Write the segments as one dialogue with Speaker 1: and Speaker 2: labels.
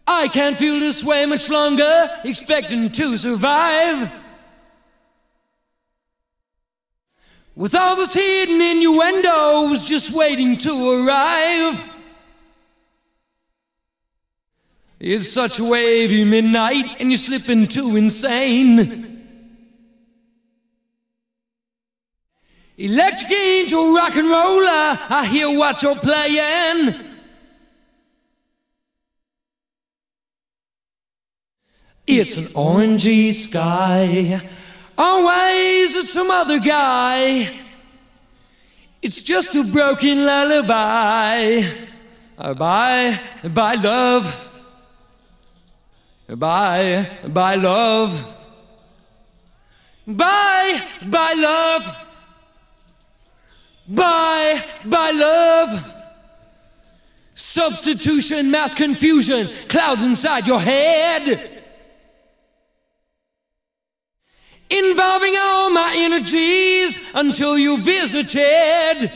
Speaker 1: I can't feel this way much longer, expecting to survive. With all this hidden innuendos just waiting to arrive. It's such a wavy midnight and you slip into insane. Electric angel rock and roller, I hear what you're playing. It's an orangey sky. Always it's some other guy. It's just a broken lullaby. Bye, bye love. Bye, bye love. Bye, bye love. Bye, bye love. Substitution, mass confusion, clouds inside your head. Involving all my energies until you visited.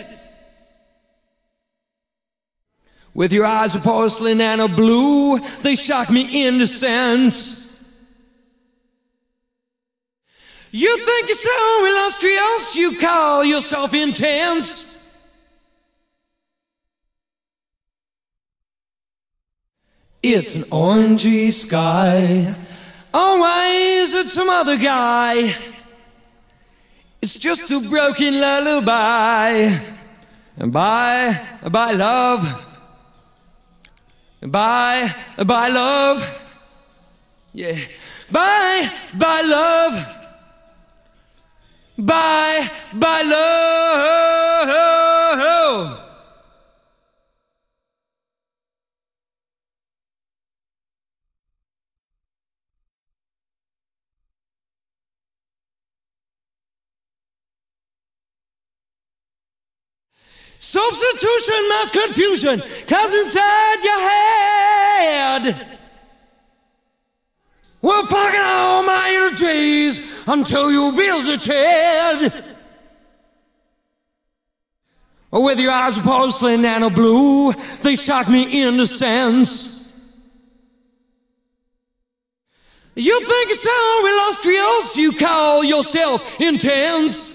Speaker 1: With your eyes of porcelain and a blue, they shock me into sense. You think you're so illustrious, you call yourself intense. It's an orangey sky. Always it's some other guy. It's just a broken lullaby. Bye, bye love. Bye, bye love. Yeah. Bye, bye love. Bye, bye love. Substitution, mass confusion comes inside your head. We're fucking all my energies until you visited. With your eyes of porcelain and a blue, they shock me into sense. You think you're so illustrious, you call yourself intense.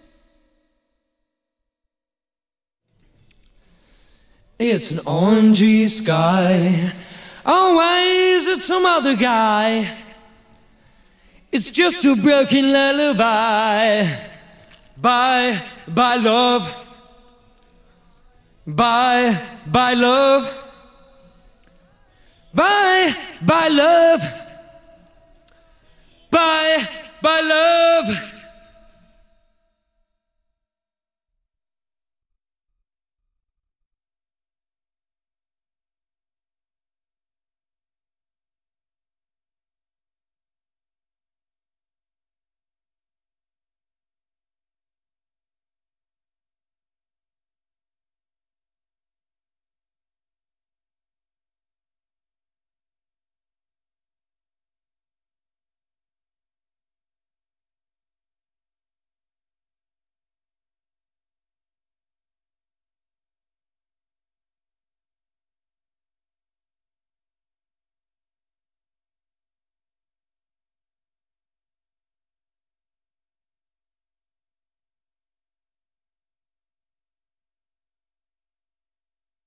Speaker 1: It's an orangey sky. Always it's some other guy. It's just a broken lullaby. Bye, bye love. Bye, bye love. Bye, bye love. Bye, bye love.